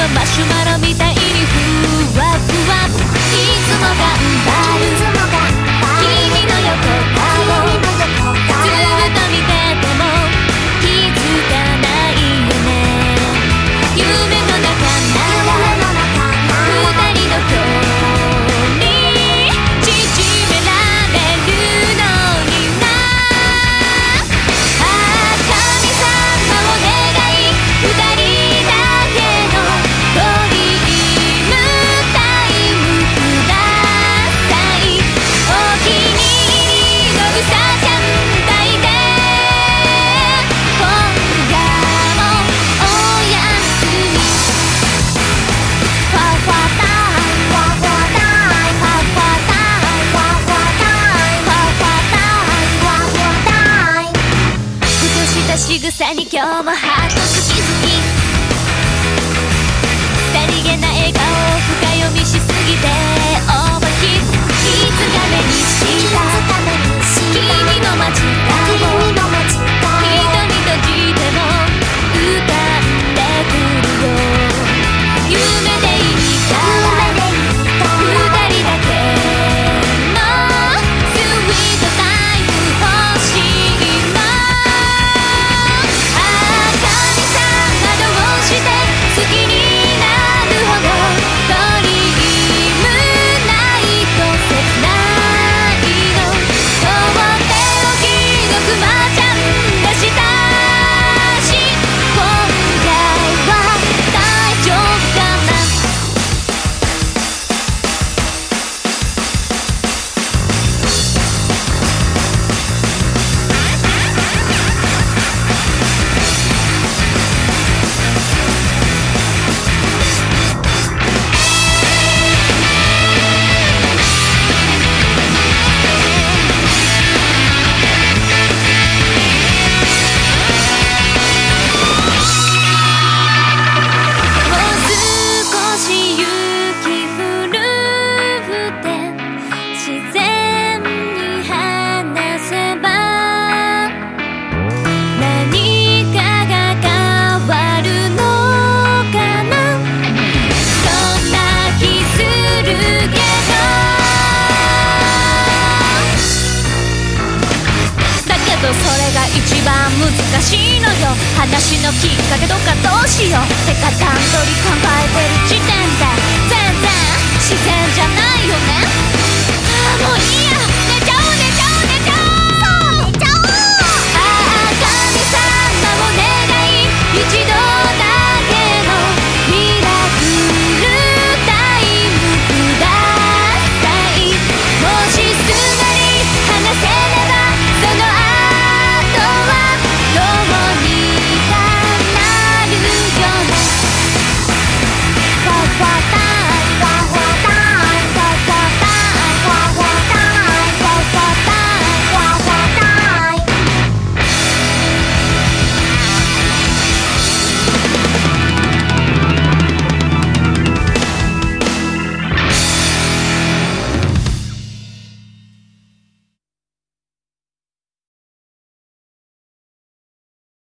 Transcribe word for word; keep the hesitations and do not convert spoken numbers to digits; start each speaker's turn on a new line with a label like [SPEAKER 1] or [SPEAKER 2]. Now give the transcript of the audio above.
[SPEAKER 1] マシュマロみたいにふわふわ、いつも頑張る君の横顔、ずっと見てても気づかないよね。夢の中なら二人の距離縮められるのにな。ああ神様お願い、二人だけのドリームタイムください。お気に入りのうさちゃん抱いて今夜もおやすみ。ファファタイム、ファファタイム、ファファタイム、ファファタイム、ファファタイム、ファファタイム。ふとした仕草に今日もハート好き好き。さりげな笑顔を深読みしすぎてオーバーヒット。いつか目にした君の街角、瞳閉じても浮かんでくるよ。夢でいいから二人だけのスイートタイム欲しいな。ああ神様どうして好きになるほどドリームないと切ないの。とっておきのクマちゃんがしたし、今回は大丈夫かな。もう少し雪降るって自然に話せば何かが変わるのかな。そんな気するけど、だけどそれが一番難しいのよ。話のきっかけとかどうしようってか段取り考えてる時点で全然自然じゃないよね。ああもういい